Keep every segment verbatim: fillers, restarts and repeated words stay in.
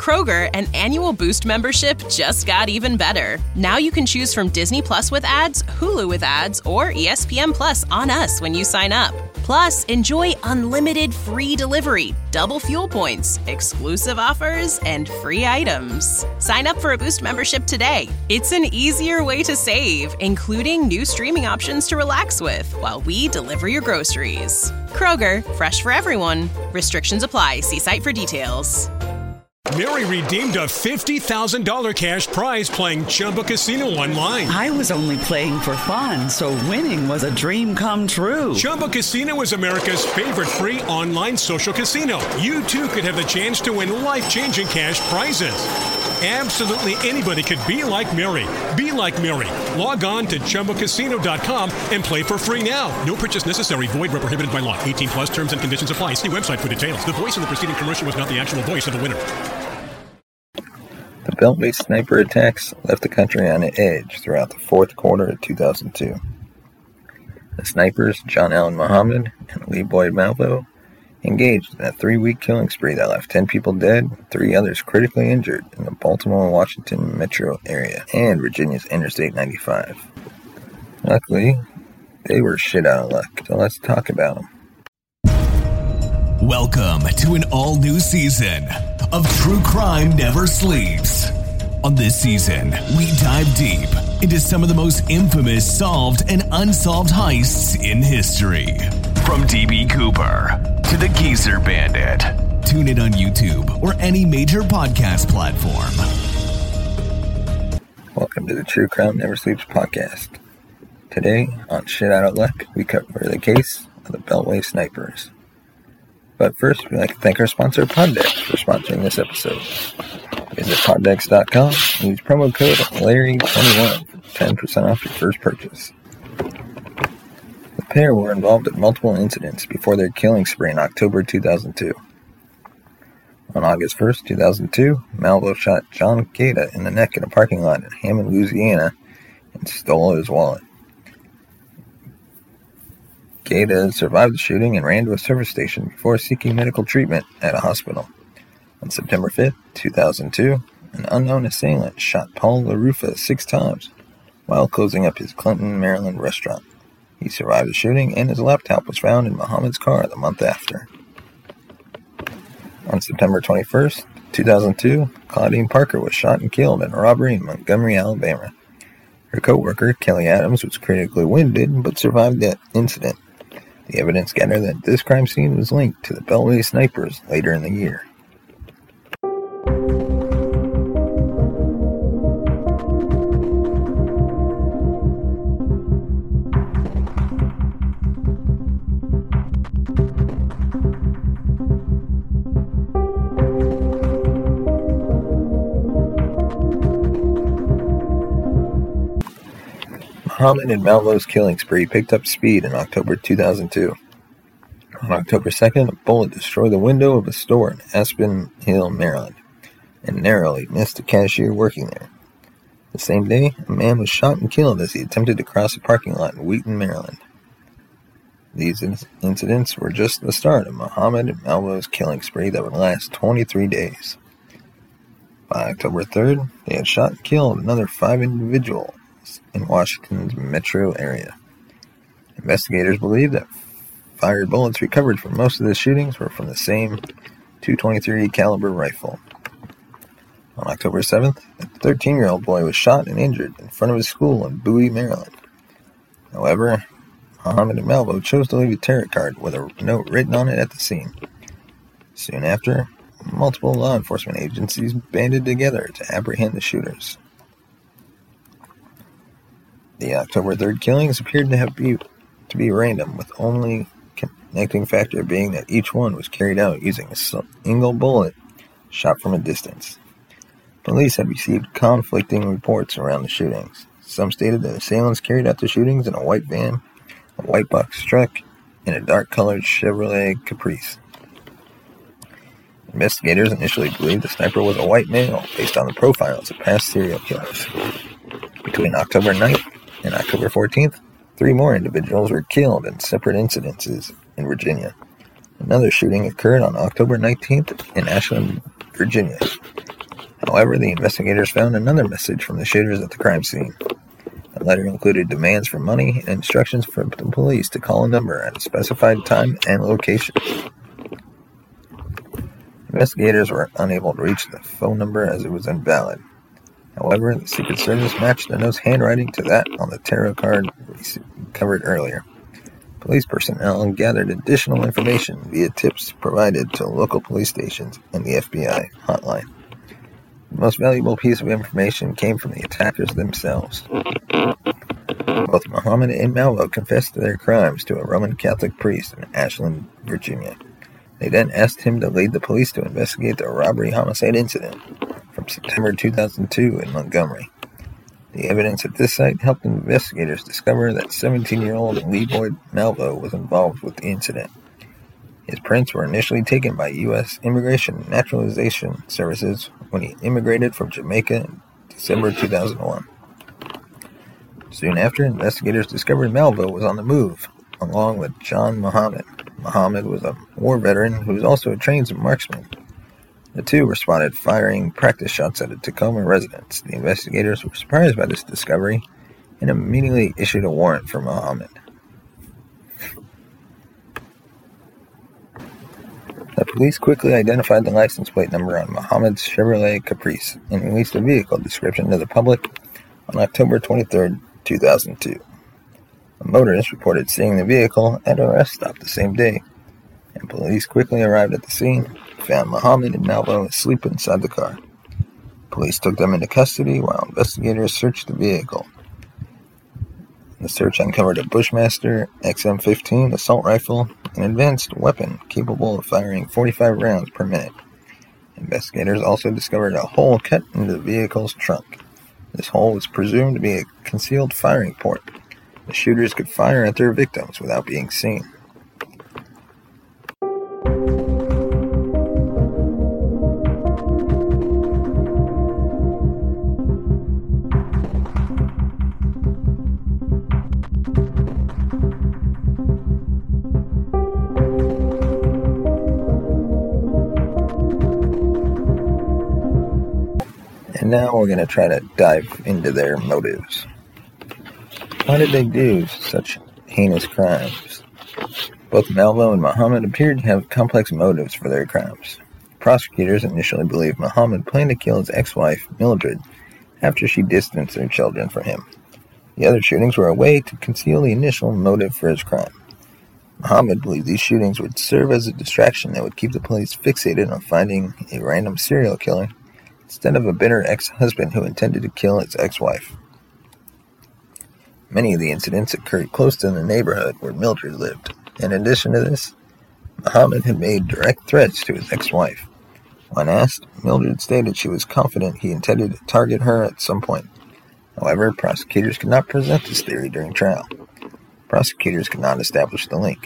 Kroger, an annual Boost membership just got even better. Now you can choose from Disney Plus with ads, Hulu with ads, or E S P N Plus on us when you sign up. Plus, enjoy unlimited free delivery, double fuel points, exclusive offers, and free items. Sign up for a Boost membership today. It's an easier way to save, including new streaming options to relax with while we deliver your groceries. Kroger, fresh for everyone. Restrictions apply. See site for details. Mary redeemed a fifty thousand dollars cash prize playing Chumba Casino online. I was only playing for fun, so winning was a dream come true. Chumba Casino is America's favorite free online social casino. You, too, could have the chance to win life-changing cash prizes. Absolutely anybody could be like Mary. Be like Mary. Log on to Chumba Casino dot com and play for free now. No purchase necessary. Void where prohibited by law. eighteen plus terms and conditions apply. See website for details. The voice of the preceding commercial was not the actual voice of the winner. The Beltway sniper attacks left the country on edge throughout the fourth quarter of two thousand two. The snipers, John Allen Muhammad and Lee Boyd Malvo, engaged in a three-week killing spree that left ten people dead and three others critically injured in the Baltimore and Washington metro area and Virginia's Interstate ninety-five. Luckily, they were shit out of luck, so let's talk about them. Welcome to an all-new season of True Crime Never Sleeps. On this season, we dive deep into some of the most infamous solved and unsolved heists in history. From D B. Cooper to the Geezer Bandit. Tune in on YouTube or any major podcast platform. Welcome to the True Crime Never Sleeps podcast. Today, on Shit Out of Luck, we cover the case of the Beltway snipers. But first, we'd like to thank our sponsor, Poddex, for sponsoring this episode. Visit poddex dot com and use promo code Larry twenty-one for ten percent off your first purchase. The pair were involved in multiple incidents before their killing spree in October two thousand two. On August first, two thousand two, Malvo shot John Gaeta in the neck in a parking lot in Hammond, Louisiana, and stole his wallet. Gaeta survived the shooting and ran to a service station before seeking medical treatment at a hospital. On September fifth, two thousand two, an unknown assailant shot Paul LaRufa six times while closing up his Clinton, Maryland restaurant. He survived the shooting, and his laptop was found in Muhammad's car the month after. On September twenty-first, two thousand two, Claudine Parker was shot and killed in a robbery in Montgomery, Alabama. Her co-worker, Kelly Adams, was critically wounded but survived that incident. The evidence gathered that this crime scene was linked to the Beltway snipers later in the year. Muhammad and Malvo's killing spree picked up speed in October two thousand two. On October second, a bullet destroyed the window of a store in Aspen Hill, Maryland, and narrowly missed a cashier working there. The same day, a man was shot and killed as he attempted to cross a parking lot in Wheaton, Maryland. These incidents were just the start of Muhammad and Malvo's killing spree that would last twenty-three days. By October third, they had shot and killed another five individuals in Washington's metro area. Investigators believe that fired bullets recovered from most of the shootings were from the same two twenty-three caliber rifle. On October seventh, a thirteen-year-old boy was shot and injured in front of his school in Bowie, Maryland. However, Muhammad and Malvo chose to leave a tarot card with a note written on it at the scene. Soon after, multiple law enforcement agencies banded together to apprehend the shooters. The October third killings appeared to have be, to be random, with only connecting factor being that each one was carried out using a single bullet shot from a distance. Police had received conflicting reports around the shootings. Some stated that assailants carried out the shootings in a white van, a white box truck, and a dark-colored Chevrolet Caprice. Investigators initially believed the sniper was a white male based on the profiles of past serial killers. Between October ninth and October fourteenth, three more individuals were killed in separate incidences in Virginia. Another shooting occurred on October nineteenth in Ashland, Virginia, However, the investigators found another message from the shooters at the crime scene. The letter included demands for money and instructions for the police to call a number at a specified time and location. Investigators were unable to reach the phone number as it was invalid. However, the Secret Service matched the note's handwriting to that on the tarot card covered earlier. Police personnel gathered additional information via tips provided to local police stations and the F B I hotline. The most valuable piece of information came from the attackers themselves. Both Muhammad and Malvo confessed to their crimes to a Roman Catholic priest in Ashland, Virginia. They then asked him to lead the police to investigate the robbery-homicide incident from September two thousand two in Montgomery. The evidence at this site helped investigators discover that seventeen-year-old Leroy Malvo was involved with the incident. His prints were initially taken by U S Immigration and Naturalization Services when he immigrated from Jamaica in December two thousand one. Soon after, investigators discovered Malvo was on the move, along with John Muhammad. Muhammad was a war veteran who was also a trained marksman. The two were spotted firing practice shots at a Tacoma residence. The investigators were surprised by this discovery and immediately issued a warrant for Muhammad. The police quickly identified the license plate number on Muhammad's Chevrolet Caprice and released a vehicle description to the public on October twenty-third, two thousand two. A motorist reported seeing the vehicle at a rest stop the same day, and police quickly arrived at the scene, found Muhammad and Malvo asleep inside the car. Police took them into custody while investigators searched the vehicle. The search uncovered a Bushmaster X M fifteen assault rifle, an advanced weapon capable of firing forty-five rounds per minute. Investigators also discovered a hole cut into the vehicle's trunk. This hole was presumed to be a concealed firing port. The shooters could fire at their victims without being seen. And now we're going to try to dive into their motives. Why did they do such heinous crimes? Both Malvo and Muhammad appeared to have complex motives for their crimes. Prosecutors initially believed Muhammad planned to kill his ex-wife, Mildred, after she distanced their children from him. The other shootings were a way to conceal the initial motive for his crime. Muhammad believed these shootings would serve as a distraction that would keep the police fixated on finding a random serial killer instead of a bitter ex-husband who intended to kill his ex-wife. Many of the incidents occurred close to the neighborhood where Mildred lived. In addition to this, Muhammad had made direct threats to his ex-wife. When asked, Mildred stated she was confident he intended to target her at some point. However, prosecutors could not present this theory during trial. Prosecutors could not establish the link.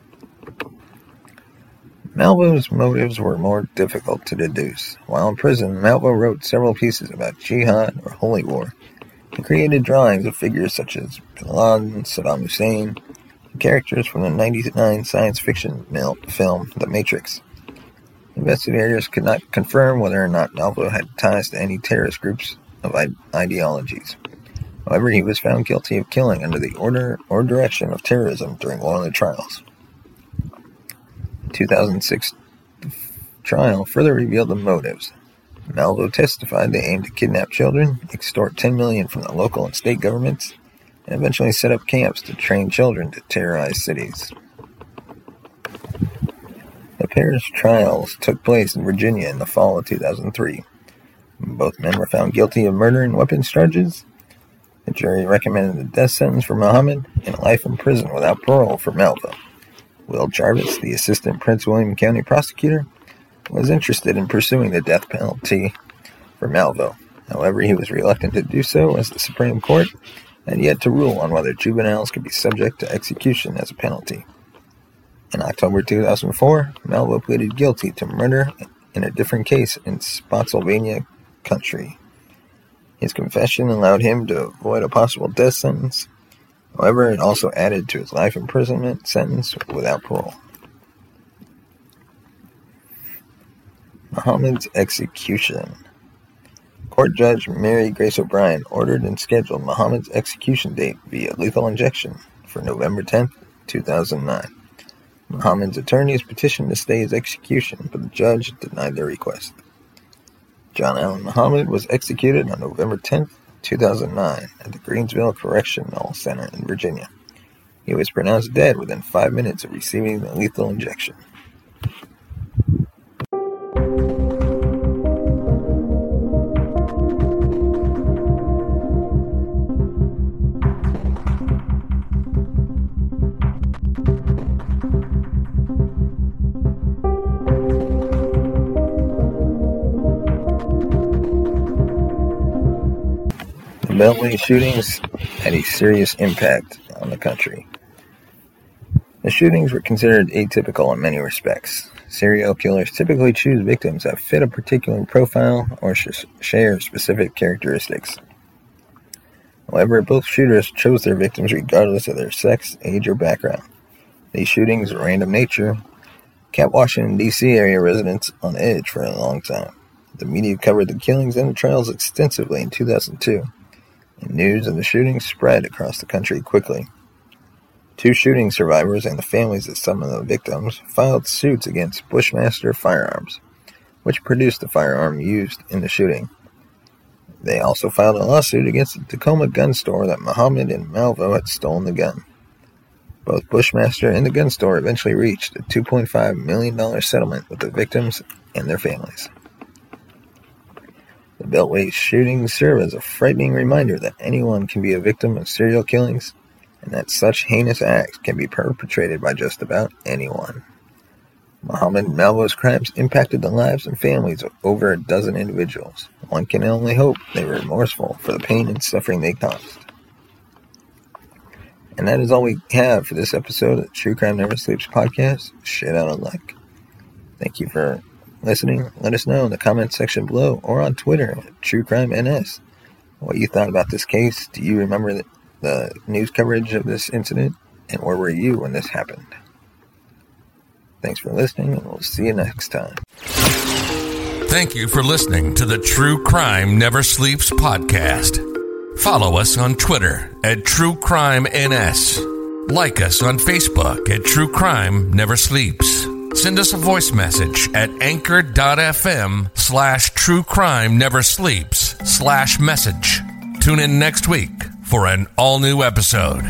Malvo's motives were more difficult to deduce. While in prison, Malvo wrote several pieces about jihad or holy war. He created drawings of figures such as Bin Laden, Saddam Hussein, and characters from the ninety-nine science fiction film The Matrix. Investigators could not confirm whether or not Malvo had ties to any terrorist groups of ideologies. However, he was found guilty of killing under the order or direction of terrorism during one of the trials. The two thousand six trial further revealed the motives. Malvo testified they aimed to kidnap children, extort ten million dollars from the local and state governments, and eventually set up camps to train children to terrorize cities. The pair's trials took place in Virginia in the fall of two thousand three. Both men were found guilty of murder and weapons charges. The jury recommended the death sentence for Muhammad and life in prison without parole for Malvo. Will Jarvis, the assistant Prince William County prosecutor, was interested in pursuing the death penalty for Malvo. However, he was reluctant to do so as the Supreme Court had yet to rule on whether juveniles could be subject to execution as a penalty. In October two thousand four, Malvo pleaded guilty to murder in a different case in Spotsylvania County. His confession allowed him to avoid a possible death sentence. However, it also added to his life imprisonment sentence without parole. Muhammad's execution. Court Judge Mary Grace O'Brien ordered and scheduled Muhammad's execution date via lethal injection for November tenth, two thousand nine. Muhammad's attorneys petitioned to stay his execution, but the judge denied their request. John Allen Muhammad was executed on November tenth, two thousand nine at the Greensville Correctional Center in Virginia. He was pronounced dead within five minutes of receiving the lethal injection. The Beltway shootings had a serious impact on the country. The shootings were considered atypical in many respects. Serial killers typically choose victims that fit a particular profile or sh- share specific characteristics. However, both shooters chose their victims regardless of their sex, age, or background. These shootings of random nature kept Washington, D C area residents on edge for a long time. The media covered the killings and the trials extensively in two thousand two. And news of the shootings spread across the country quickly. Two shooting survivors and the families of some of the victims filed suits against Bushmaster Firearms, which produced the firearm used in the shooting. They also filed a lawsuit against the Tacoma gun store that Muhammad and Malvo had stolen the gun. Both Bushmaster and the gun store eventually reached a two point five million dollars settlement with the victims and their families. The Beltway shootings serve as a frightening reminder that anyone can be a victim of serial killings and that such heinous acts can be perpetrated by just about anyone. Muhammad and Malvo's crimes impacted the lives and families of over a dozen individuals. One can only hope they were remorseful for the pain and suffering they caused. And that is all we have for this episode of the True Crime Never Sleeps podcast. Shit out of luck. Thank you for listening. Let us know in the comments section below or on Twitter at True Crime N S what you thought about this case. Do you remember the, the news coverage of this incident? And where were you when this happened? Thanks for listening, and we'll see you next time. Thank you for listening to the True Crime Never Sleeps podcast. Follow us on Twitter at True Crime N S. Like us on Facebook at True Crime Never Sleeps. Send us a voice message at anchor.fm slash true crime never sleeps slash message. Tune in next week for an all-new episode.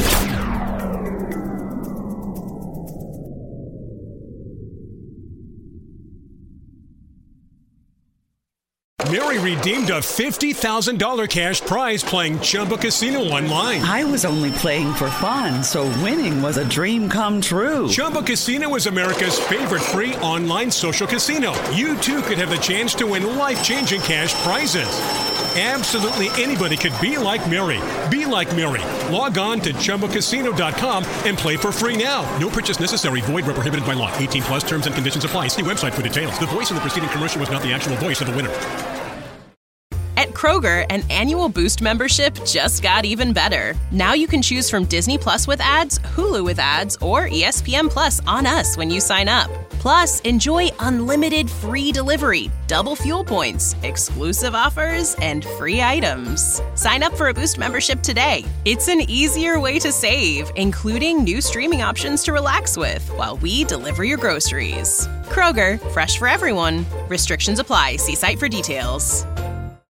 Mary redeemed a fifty thousand dollars cash prize playing Chumba Casino online. I was only playing for fun, so winning was a dream come true. Chumba Casino is America's favorite free online social casino. You too could have the chance to win life-changing cash prizes. Absolutely anybody could be like Mary. Be like Mary. Log on to Chumba Casino dot com and play for free now. No purchase necessary. Void where prohibited by law. eighteen plus terms and conditions apply. See website for details. The voice in the preceding commercial was not the actual voice of the winner. At Kroger, an annual Boost membership just got even better. Now you can choose from Disney Plus with ads, Hulu with ads, or E S P N Plus on us when you sign up. Plus, enjoy unlimited free delivery, double fuel points, exclusive offers, and free items. Sign up for a Boost membership today. It's an easier way to save, including new streaming options to relax with while we deliver your groceries. Kroger, fresh for everyone. Restrictions apply. See site for details.